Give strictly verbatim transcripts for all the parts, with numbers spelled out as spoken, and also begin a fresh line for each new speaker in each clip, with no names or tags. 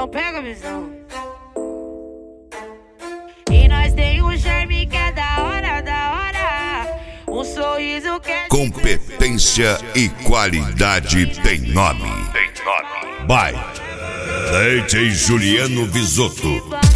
Então pega a visão. E nós tem um charme que é da hora, da hora. Um sorriso que é
competência e qualidade tem nome. Tem nome. By D J Juliano Visotto.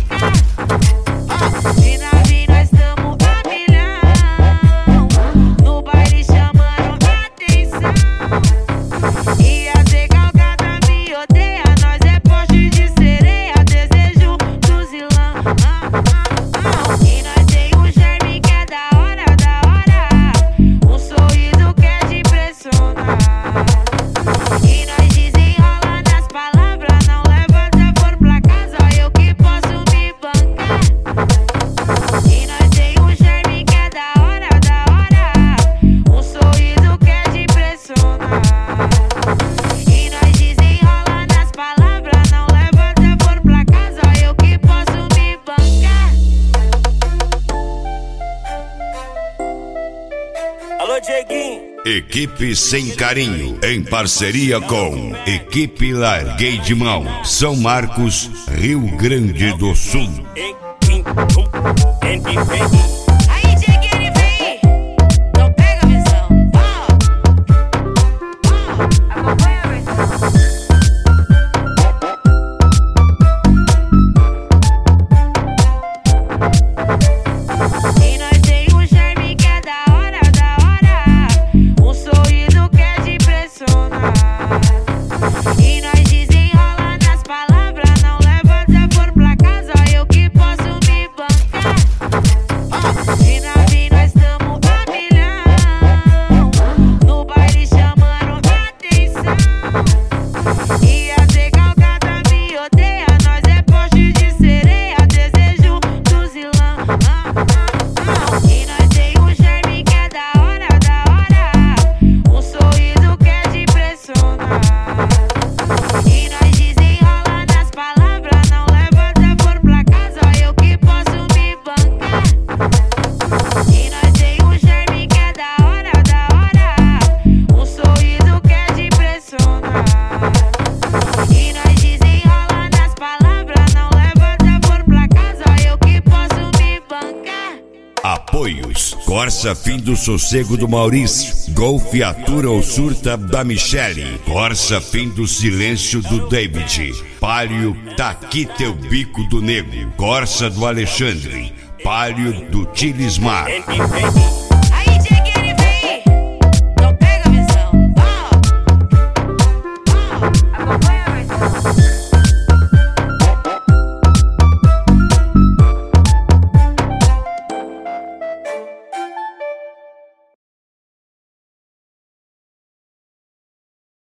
E na vida nós tamo a milhão. No baile chamando atenção. E a decalcada me odeia. Nós é poste de sereia. Desejo do zilão. Ah, ah, ah. E nós tem um charme que é da hora, da hora. Um sorriso que é de impressionar. E nós desenrola nas palavras. Não leva desaforo pra casa. Eu que posso me bancar. E nós tem um charme que é da hora, da hora. Um sorriso que é de impressionar. E nós desenrola nas palavras. Não leva desaforo pra casa. Eu que posso me bancar.
Alô, Dieguinho.
Equipe Sem Carinho, em parceria com Equipe Larguei de Mão, São Marcos, Rio Grande do Sul.
Aí, Dieguinho, ele vem. Então pega a visão. Ó, ó, acompanha a visão. E nós tem um charme que é da hora, da hora. Um sorriso que é de impressionar. E nós desenrola nas palavras. Não leva desaforo pra casa. Eu que posso me bancar. E na vida nós tamo a milhão. No baile chamando atenção. E a decalcada me odeia. Nós é poste de sereia. Desejo do zilão. Ah, ah, ah. E nós tem um charme que é da hora, da hora. Um sorriso que é de impressionar. E nós desenrola nas palavras. Não leva desaforo pra casa. Eu que posso me bancar. E nós tem um charme que é da hora, da hora. Um sorriso que é de impressionar. E nós desenrola nas palavras. Não leva desaforo pra casa. Eu que posso me bancar.
Apoios: Corsa Fim do Sossego do Maurício, Golf Atura ou Surta da Michele, Corsa Fim do Silêncio do David, Palio Tá Aqui Teu Bico do Nego, Corsa do Alexandre, Palio do Tilismar.